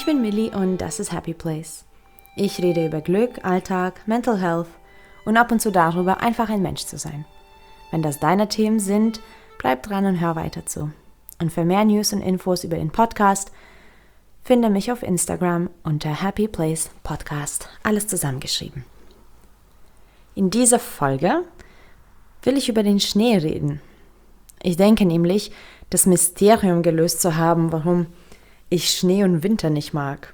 bin Millie und das ist Happy Place. Ich rede über Glück, Alltag, Mental Health und ab und zu darüber, einfach ein Mensch zu sein. Wenn das deine Themen sind, bleib dran und hör weiter zu. Und für mehr News und Infos über den Podcast, finde mich auf Instagram unter Happy Place Podcast, alles zusammengeschrieben. In dieser Folge will ich über den Schnee reden. Ich denke nämlich, das Mysterium gelöst zu haben, warum ich Schnee und Winter nicht mag.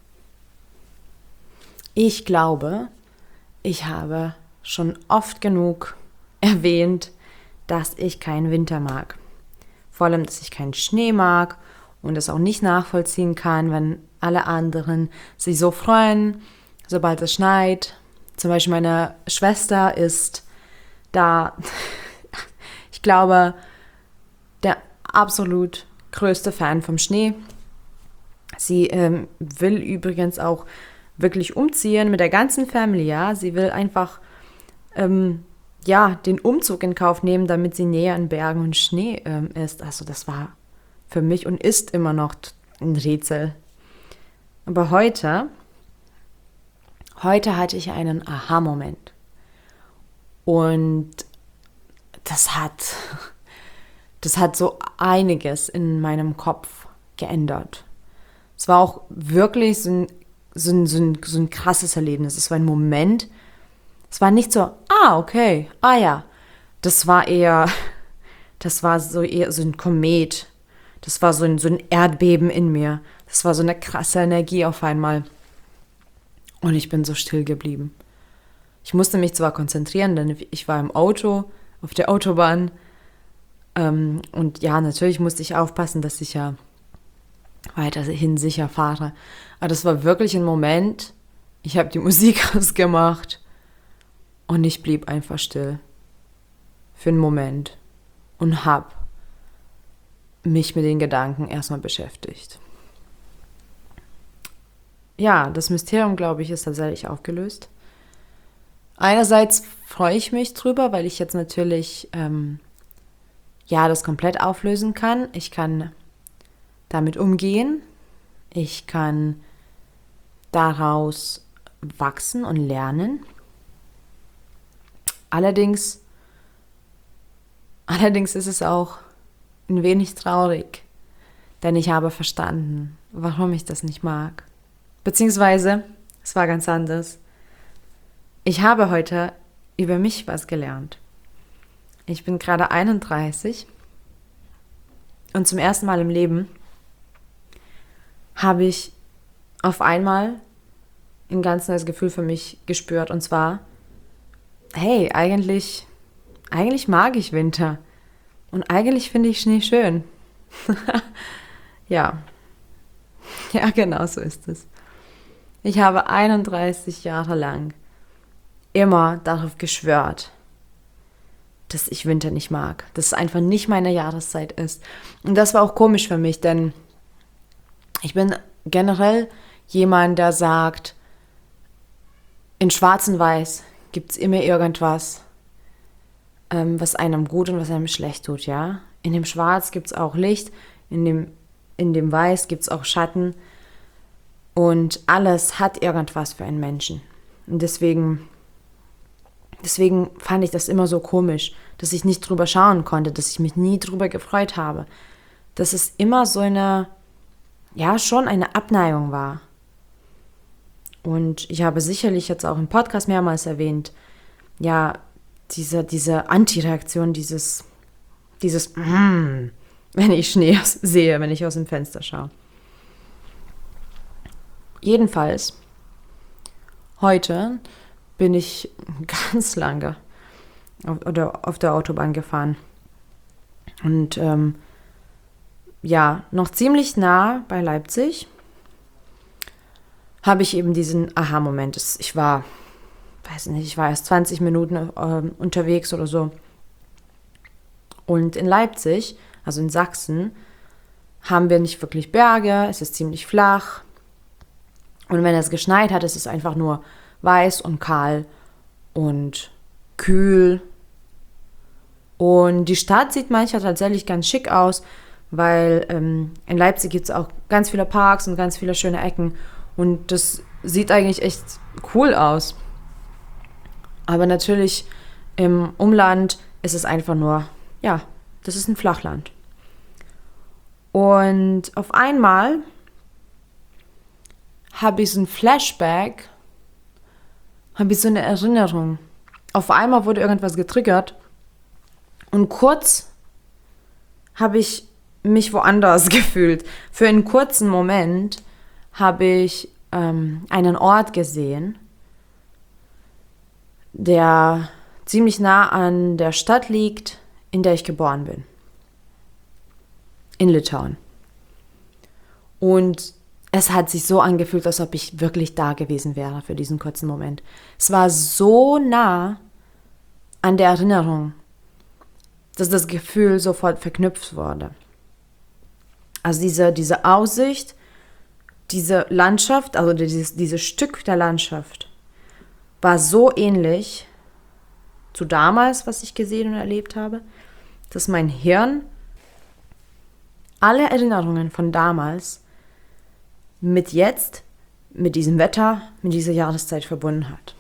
Ich glaube, ich habe schon oft genug erwähnt, dass ich keinen Winter mag. Vor allem, dass ich keinen Schnee mag und es auch nicht nachvollziehen kann, wenn alle anderen sich so freuen, sobald es schneit. Zum Beispiel meine Schwester ist da, ich glaube, der absolut größte Fan vom Schnee. Sie will übrigens auch wirklich umziehen mit der ganzen Family, ja. Sie will einfach den Umzug in Kauf nehmen, damit sie näher an Bergen und Schnee ist. Also das war für mich und ist immer noch ein Rätsel. Aber heute hatte ich einen Aha-Moment. Und das hat so einiges in meinem Kopf geändert. Es war auch wirklich so ein krasses Erlebnis. Es war ein Moment. Es war nicht so, okay, ja. Das war eher so ein Komet. Das war so ein Erdbeben in mir. Das war so eine krasse Energie auf einmal. Und ich bin so still geblieben. Ich musste mich zwar konzentrieren, denn ich war im Auto, auf der Autobahn. Und ja, natürlich musste ich aufpassen, dass ich ja weiterhin sicher fahre. Aber das war wirklich ein Moment. Ich habe die Musik ausgemacht und ich blieb einfach still. Für einen Moment. Und habe mich mit den Gedanken erstmal beschäftigt. Ja, das Mysterium, glaube ich, ist tatsächlich aufgelöst. Einerseits freue ich mich drüber, weil ich jetzt natürlich das komplett auflösen kann. Ich kann damit umgehen. Ich kann daraus wachsen und lernen. Allerdings ist es auch ein wenig traurig, denn ich habe verstanden, warum ich das nicht mag. Beziehungsweise, es war ganz anders. Ich habe heute über mich was gelernt. Ich bin gerade 31 und zum ersten Mal im Leben habe ich auf einmal ein ganz neues Gefühl für mich gespürt. Und zwar, hey, eigentlich mag ich Winter. Und eigentlich finde ich Schnee schön. Ja, genau so ist es. Ich habe 31 Jahre lang immer darauf geschwört, dass ich Winter nicht mag. Dass es einfach nicht meine Jahreszeit ist. Und das war auch komisch für mich, denn ich bin generell jemand, der sagt, in Schwarz und Weiß gibt es immer irgendwas, was einem gut und was einem schlecht tut, ja. In dem Schwarz gibt es auch Licht, in dem Weiß gibt es auch Schatten und alles hat irgendwas für einen Menschen. Und deswegen fand ich das immer so komisch, dass ich nicht drüber schauen konnte, dass ich mich nie drüber gefreut habe. Dass es immer so schon eine Abneigung war. Und ich habe sicherlich jetzt auch im Podcast mehrmals erwähnt, ja, diese Antireaktion, dieses wenn ich Schnee sehe, wenn ich aus dem Fenster schaue. Jedenfalls, heute bin ich ganz lange auf der Autobahn gefahren. Und noch ziemlich nah bei Leipzig habe ich eben diesen Aha-Moment. Ich war erst 20 Minuten unterwegs oder so. Und in Leipzig, also in Sachsen, haben wir nicht wirklich Berge, es ist ziemlich flach. Und wenn es geschneit hat, ist es einfach nur weiß und kahl und kühl. Und die Stadt sieht manchmal tatsächlich ganz schick aus, weil in Leipzig gibt es auch ganz viele Parks und ganz viele schöne Ecken und das sieht eigentlich echt cool aus. Aber natürlich im Umland ist es einfach nur, ja, das ist ein Flachland. Und auf einmal habe ich so ein Flashback, habe ich so eine Erinnerung. Auf einmal wurde irgendwas getriggert und kurz habe ich mich woanders gefühlt. Für einen kurzen Moment habe ich einen Ort gesehen, der ziemlich nah an der Stadt liegt, in der ich geboren bin. In Litauen. Und es hat sich so angefühlt, als ob ich wirklich da gewesen wäre für diesen kurzen Moment. Es war so nah an der Erinnerung, dass das Gefühl sofort verknüpft wurde. Also diese Aussicht, diese Landschaft, also dieses Stück der Landschaft war so ähnlich zu damals, was ich gesehen und erlebt habe, dass mein Hirn alle Erinnerungen von damals mit jetzt, mit diesem Wetter, mit dieser Jahreszeit verbunden hat.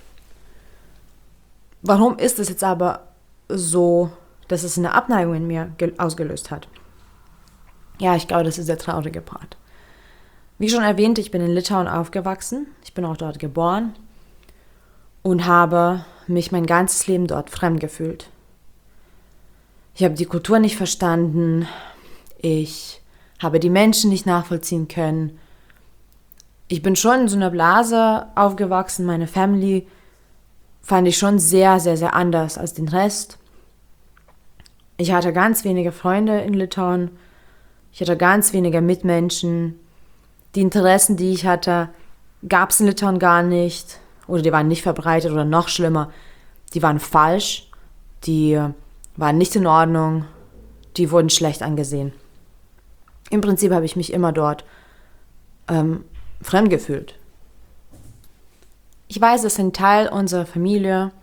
Warum ist es jetzt aber so, dass es eine Abneigung in mir ausgelöst hat? Ja, ich glaube, das ist der traurige Part. Wie schon erwähnt, ich bin in Litauen aufgewachsen, ich bin auch dort geboren und habe mich mein ganzes Leben dort fremd gefühlt. Ich habe die Kultur nicht verstanden, ich habe die Menschen nicht nachvollziehen können. Ich bin schon in so einer Blase aufgewachsen, meine Family fand ich schon sehr, sehr, sehr anders als den Rest. Ich hatte ganz wenige Freunde in Litauen, ich hatte ganz wenige Mitmenschen. Die Interessen, die ich hatte, gab es in Litauen gar nicht. Oder die waren nicht verbreitet oder noch schlimmer. Die waren falsch. Die waren nicht in Ordnung. Die wurden schlecht angesehen. Im Prinzip habe ich mich immer dort fremd gefühlt. Ich weiß, dass ein Teil unserer Familie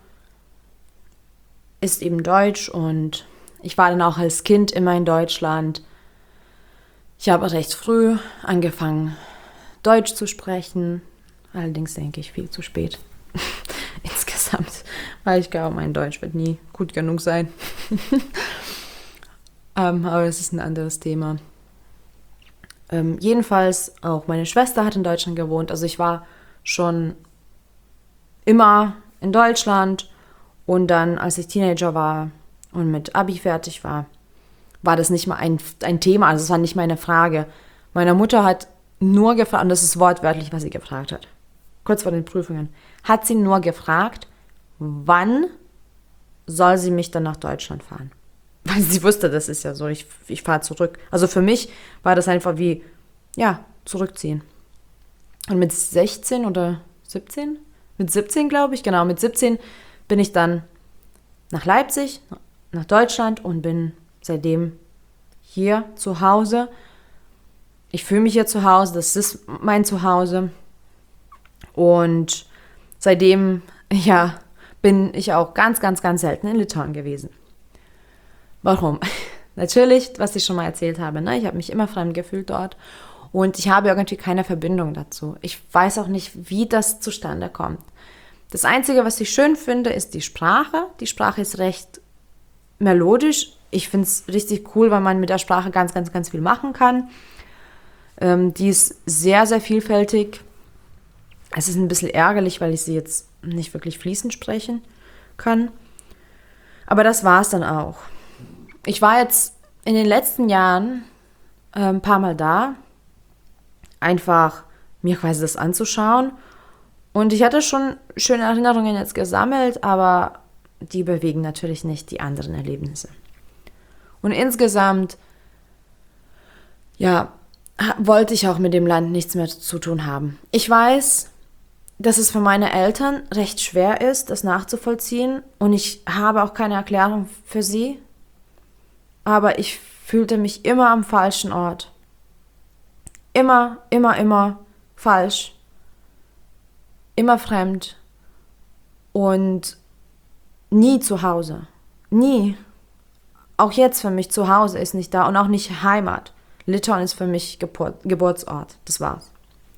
ist eben deutsch und ich war dann auch als Kind immer in Deutschland. Ich habe recht früh angefangen, Deutsch zu sprechen. Allerdings denke ich viel zu spät. Insgesamt, weil ich glaube, mein Deutsch wird nie gut genug sein. Aber das ist ein anderes Thema. Jedenfalls, auch meine Schwester hat in Deutschland gewohnt. Also ich war schon immer in Deutschland. Und dann, als ich Teenager war und mit Abi fertig war, war das nicht mal ein Thema, also es war nicht mal eine Frage. Meine Mutter hat nur gefragt, und das ist wortwörtlich, was sie gefragt hat, kurz vor den Prüfungen, hat sie nur gefragt, wann soll sie mich dann nach Deutschland fahren? Weil sie wusste, das ist ja so, ich fahre zurück. Also für mich war das einfach wie, ja, zurückziehen. Und mit 16 oder 17? Mit 17, glaube ich, genau, mit 17 bin ich dann nach Leipzig, nach Deutschland und bin seitdem hier zu Hause. Ich fühle mich hier zu Hause, das ist mein Zuhause. Und seitdem, ja, bin ich auch ganz, ganz, ganz selten in Litauen gewesen. Warum? Natürlich, was ich schon mal erzählt habe, ne? Ich habe mich immer fremd gefühlt dort und ich habe irgendwie keine Verbindung dazu. Ich weiß auch nicht, wie das zustande kommt. Das Einzige, was ich schön finde, ist die Sprache. Die Sprache ist recht melodisch. Ich finde es richtig cool, weil man mit der Sprache ganz, ganz, ganz viel machen kann. Die ist sehr, sehr vielfältig. Es ist ein bisschen ärgerlich, weil ich sie jetzt nicht wirklich fließend sprechen kann. Aber das war es dann auch. Ich war jetzt in den letzten Jahren ein paar Mal da, einfach mir quasi das anzuschauen. Und ich hatte schon schöne Erinnerungen jetzt gesammelt, aber die bewegen natürlich nicht die anderen Erlebnisse. Und insgesamt, ja, wollte ich auch mit dem Land nichts mehr zu tun haben. Ich weiß, dass es für meine Eltern recht schwer ist, das nachzuvollziehen. Und ich habe auch keine Erklärung für sie. Aber ich fühlte mich immer am falschen Ort. Immer, immer, immer falsch. Immer fremd. Und nie zu Hause. Nie. auch jetzt für mich zu Hause ist nicht da und auch nicht Heimat. Litauen ist für mich Geburtsort. Das war's.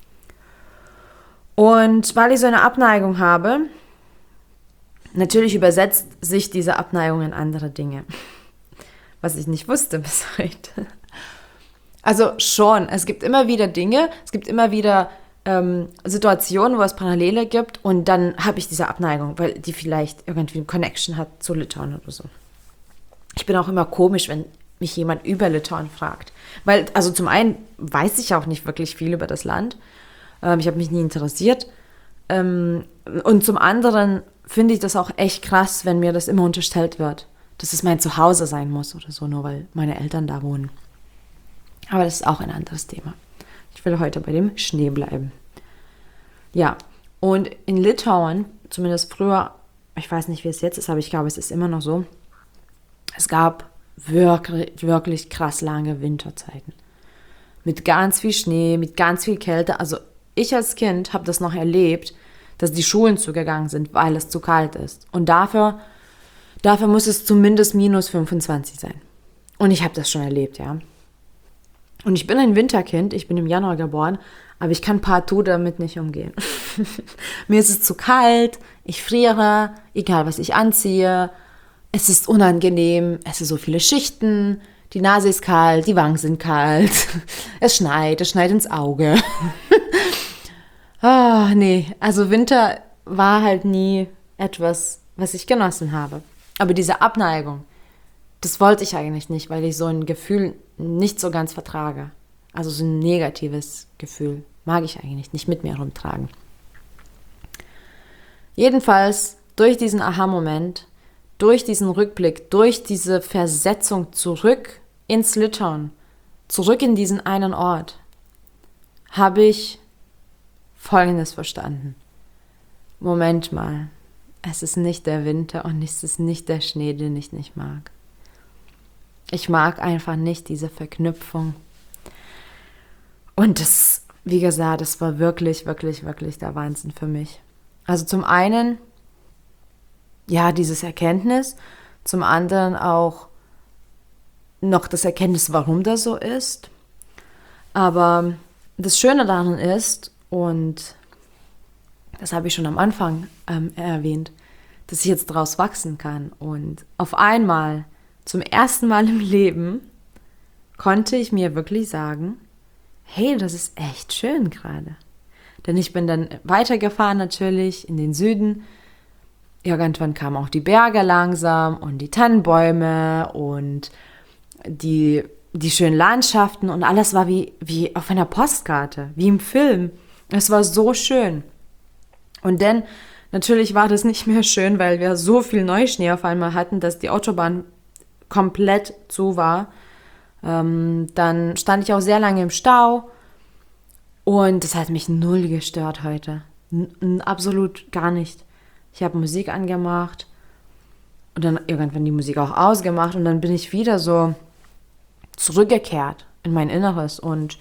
Und weil ich so eine Abneigung habe, natürlich übersetzt sich diese Abneigung in andere Dinge. Was ich nicht wusste bis heute. Also schon, es gibt immer wieder Dinge, es gibt immer wieder Situationen, wo es Parallele gibt und dann habe ich diese Abneigung, weil die vielleicht irgendwie eine Connection hat zu Litauen oder so. Ich bin auch immer komisch, wenn mich jemand über Litauen fragt. Weil, also zum einen weiß ich auch nicht wirklich viel über das Land. Ich habe mich nie interessiert. Und zum anderen finde ich das auch echt krass, wenn mir das immer unterstellt wird, dass es mein Zuhause sein muss oder so, nur weil meine Eltern da wohnen. Aber das ist auch ein anderes Thema. Ich will heute bei dem Schnee bleiben. Ja, und in Litauen, zumindest früher, ich weiß nicht, wie es jetzt ist, aber ich glaube, es ist immer noch so, es gab wirklich, wirklich krass lange Winterzeiten. Mit ganz viel Schnee, mit ganz viel Kälte. Also ich als Kind habe das noch erlebt, dass die Schulen zugegangen sind, weil es zu kalt ist. Und dafür muss es zumindest minus 25 sein. Und ich habe das schon erlebt, ja. Und ich bin ein Winterkind, ich bin im Januar geboren, aber ich kann partout damit nicht umgehen. Mir ist es zu kalt, ich friere, egal was ich anziehe. Es ist unangenehm, es sind so viele Schichten, die Nase ist kalt, die Wangen sind kalt, es schneit ins Auge. Nee, also Winter war halt nie etwas, was ich genossen habe. Aber diese Abneigung, das wollte ich eigentlich nicht, weil ich so ein Gefühl nicht so ganz vertrage. Also so ein negatives Gefühl mag ich eigentlich nicht mit mir rumtragen. Jedenfalls durch diesen Aha-Moment, durch diesen Rückblick, durch diese Versetzung zurück ins Litauen, zurück in diesen einen Ort, habe ich Folgendes verstanden. Moment mal, es ist nicht der Winter und es ist nicht der Schnee, den ich nicht mag. Ich mag einfach nicht diese Verknüpfung. Und das, wie gesagt, das war wirklich, wirklich, wirklich der Wahnsinn für mich. Also zum einen, ja, dieses Erkenntnis, zum anderen auch noch das Erkenntnis, warum das so ist. Aber das Schöne daran ist, und das habe ich schon am Anfang erwähnt, dass ich jetzt daraus wachsen kann. Und auf einmal, zum ersten Mal im Leben, konnte ich mir wirklich sagen, hey, das ist echt schön gerade. Denn ich bin dann weitergefahren natürlich in den Süden. Irgendwann kamen auch die Berge langsam und die Tannenbäume und die schönen Landschaften und alles war wie auf einer Postkarte, wie im Film. Es war so schön. Und dann, natürlich war das nicht mehr schön, weil wir so viel Neuschnee auf einmal hatten, dass die Autobahn komplett zu war. Dann stand ich auch sehr lange im Stau und das hat mich null gestört heute. Absolut gar nicht. Ich habe Musik angemacht und dann irgendwann die Musik auch ausgemacht und dann bin ich wieder so zurückgekehrt in mein Inneres und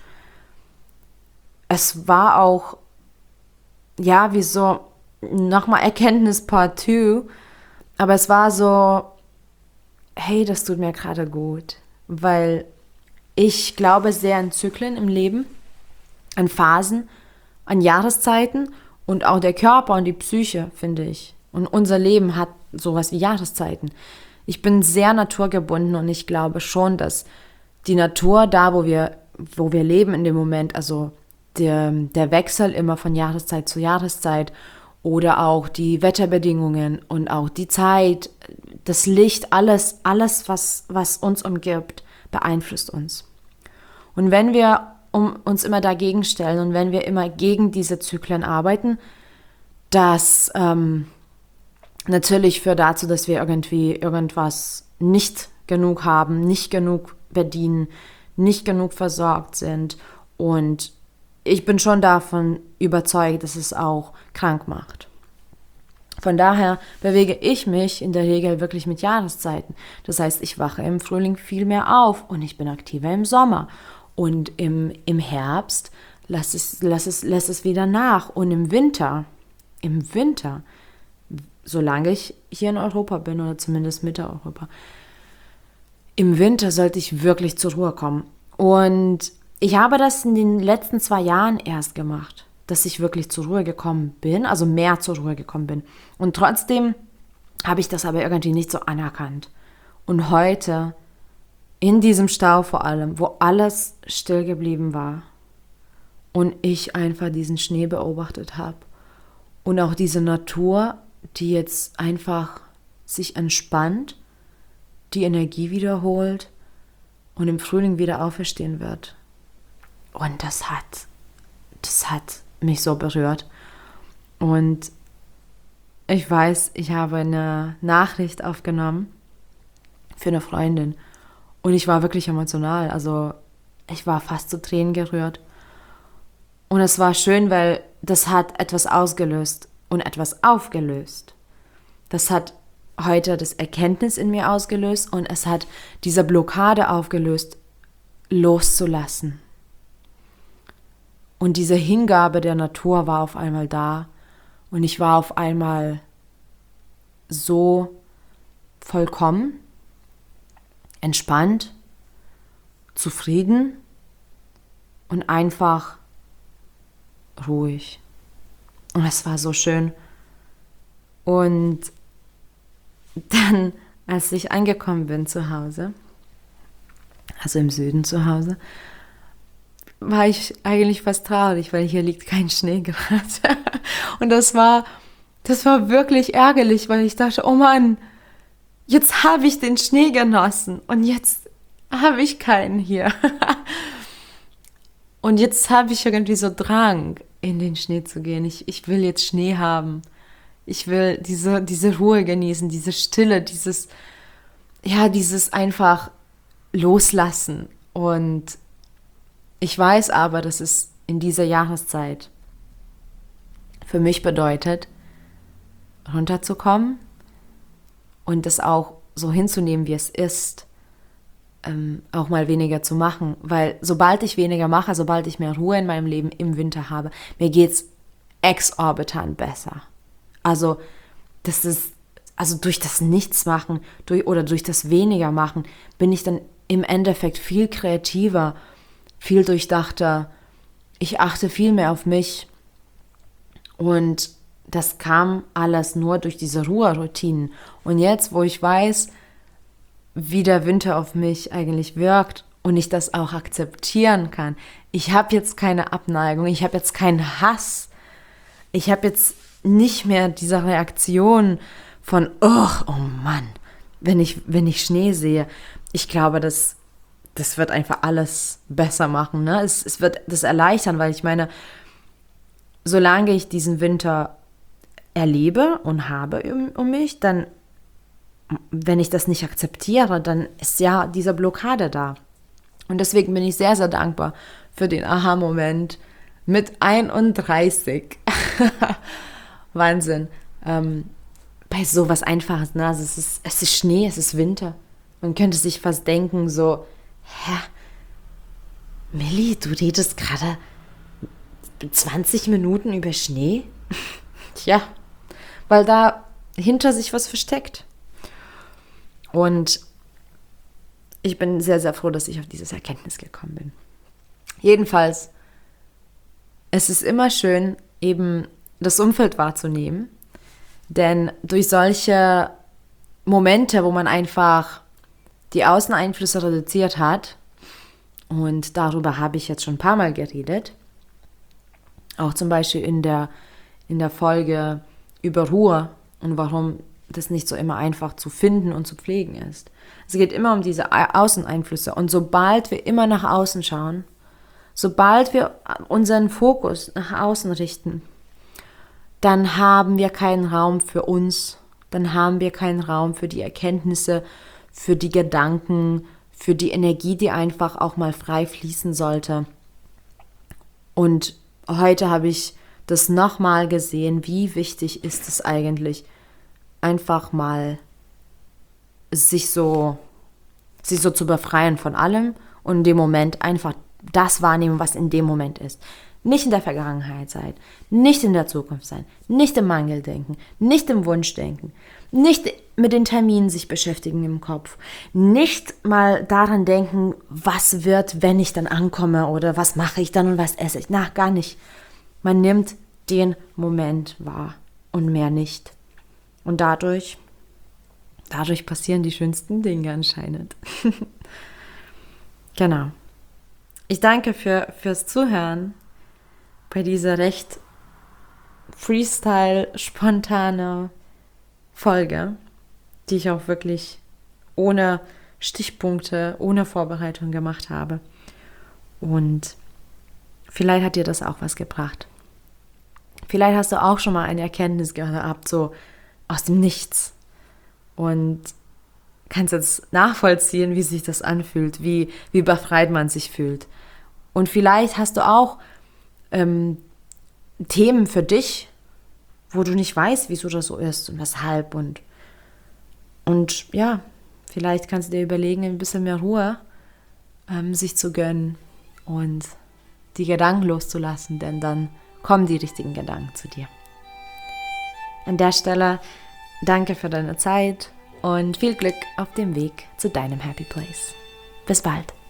es war auch, ja, wie so nochmal Erkenntnis Part 2, aber es war so, hey, das tut mir gerade gut, weil ich glaube sehr an Zyklen im Leben, an Phasen, an Jahreszeiten und auch der Körper und die Psyche, finde ich. Und unser Leben hat sowas wie Jahreszeiten. Ich bin sehr naturgebunden und ich glaube schon, dass die Natur da, wo wir leben in dem Moment, also der Wechsel immer von Jahreszeit zu Jahreszeit oder auch die Wetterbedingungen und auch die Zeit, das Licht, alles was uns umgibt, beeinflusst uns. Und wenn wir uns immer dagegen stellen und wenn wir immer gegen diese Zyklen arbeiten, das natürlich führt dazu, dass wir irgendwie irgendwas nicht genug haben, nicht genug verdienen, nicht genug versorgt sind und ich bin schon davon überzeugt, dass es auch krank macht. Von daher bewege ich mich in der Regel wirklich mit Jahreszeiten. Das heißt, ich wache im Frühling viel mehr auf und ich bin aktiver im Sommer. Und im Herbst lässt es wieder nach. Und im Winter, solange ich hier in Europa bin oder zumindest Mitteleuropa, im Winter sollte ich wirklich zur Ruhe kommen. Und ich habe das in den letzten 2 Jahren erst gemacht, dass ich wirklich zur Ruhe gekommen bin, also mehr zur Ruhe gekommen bin. Und trotzdem habe ich das aber irgendwie nicht so anerkannt. Und heute, in diesem Stau vor allem, wo alles still geblieben war und ich einfach diesen Schnee beobachtet habe und auch diese Natur, die jetzt einfach sich entspannt, die Energie wiederholt und im Frühling wieder auferstehen wird. Und das hat mich so berührt. Und ich weiß, ich habe eine Nachricht aufgenommen für eine Freundin und ich war wirklich emotional. Also ich war fast zu Tränen gerührt. Und es war schön, weil das hat etwas ausgelöst und etwas aufgelöst. Das hat heute das Erkenntnis in mir ausgelöst und es hat diese Blockade aufgelöst, loszulassen. Und diese Hingabe der Natur war auf einmal da und ich war auf einmal so vollkommen, entspannt, zufrieden und einfach ruhig. Und es war so schön. Und dann, als ich angekommen bin zu Hause, also im Süden zu Hause, war ich eigentlich fast traurig, weil hier liegt kein Schnee gerade. Und das war wirklich ärgerlich, weil ich dachte, oh Mann, jetzt habe ich den Schnee genossen und jetzt habe ich keinen hier. Und jetzt habe ich irgendwie so Drang, in den Schnee zu gehen. Ich will jetzt Schnee haben. Ich will diese Ruhe genießen, diese Stille, dieses einfach loslassen. Und ich weiß aber, dass es in dieser Jahreszeit für mich bedeutet, runterzukommen und das auch so hinzunehmen, wie es ist, auch mal weniger zu machen. Weil sobald ich weniger mache, sobald ich mehr Ruhe in meinem Leben im Winter habe, mir geht's exorbitant besser. Also durch das Nichtsmachen durch das Weniger machen, bin ich dann im Endeffekt viel kreativer, viel durchdachter. Ich achte viel mehr auf mich. Und das kam alles nur durch diese Ruheroutinen. Und jetzt, wo ich weiß, wie der Winter auf mich eigentlich wirkt und ich das auch akzeptieren kann, ich habe jetzt keine Abneigung, ich habe jetzt keinen Hass, ich habe jetzt nicht mehr diese Reaktion von, oh Mann, wenn ich Schnee sehe. Ich glaube, das wird einfach alles besser machen. Ne? Es wird das erleichtern, weil ich meine, solange ich diesen Winter erlebe und habe um mich, dann, wenn ich das nicht akzeptiere, dann ist ja diese Blockade da. Und deswegen bin ich sehr, sehr dankbar für den Aha-Moment mit 31. Wahnsinn. Bei sowas Einfaches, ne? Also es ist Schnee, es ist Winter. Man könnte sich fast denken so, hä, Milli, du redest gerade 20 Minuten über Schnee? Tja, weil da hinter sich was versteckt. Und ich bin sehr, sehr froh, dass ich auf dieses Erkenntnis gekommen bin. Jedenfalls, es ist immer schön, eben das Umfeld wahrzunehmen, denn durch solche Momente, wo man einfach die Außeneinflüsse reduziert hat, und darüber habe ich jetzt schon ein paar Mal geredet, auch zum Beispiel in der Folge über Ruhe und warum das nicht so immer einfach zu finden und zu pflegen ist. Es geht immer um diese Außeneinflüsse und sobald wir immer nach außen schauen, sobald wir unseren Fokus nach außen richten, dann haben wir keinen Raum für uns, dann haben wir keinen Raum für die Erkenntnisse, für die Gedanken, für die Energie, die einfach auch mal frei fließen sollte. Und heute habe ich das nochmal gesehen, wie wichtig ist es eigentlich, einfach mal sich so zu befreien von allem und in dem Moment einfach das wahrnehmen, was in dem Moment ist. Nicht in der Vergangenheit sein, nicht in der Zukunft sein, nicht im Mangel denken, nicht im Wunsch denken, nicht mit den Terminen sich beschäftigen im Kopf, nicht mal daran denken, was wird, wenn ich dann ankomme oder was mache ich dann und was esse ich. Na, gar nicht. Man nimmt den Moment wahr und mehr nicht. Und dadurch passieren die schönsten Dinge anscheinend. Genau. Ich danke fürs Zuhören bei dieser recht Freestyle-spontane Folge, die ich auch wirklich ohne Stichpunkte, ohne Vorbereitung gemacht habe. Und vielleicht hat dir das auch was gebracht. Vielleicht hast du auch schon mal eine Erkenntnis gehabt, so aus dem Nichts. Und kannst jetzt nachvollziehen, wie sich das anfühlt, wie befreit man sich fühlt. Und vielleicht hast du auch Themen für dich, wo du nicht weißt, wieso das so ist und weshalb. Und ja, vielleicht kannst du dir überlegen, ein bisschen mehr Ruhe sich zu gönnen und die Gedanken loszulassen, denn dann kommen die richtigen Gedanken zu dir. An der Stelle danke für deine Zeit und viel Glück auf dem Weg zu deinem Happy Place. Bis bald.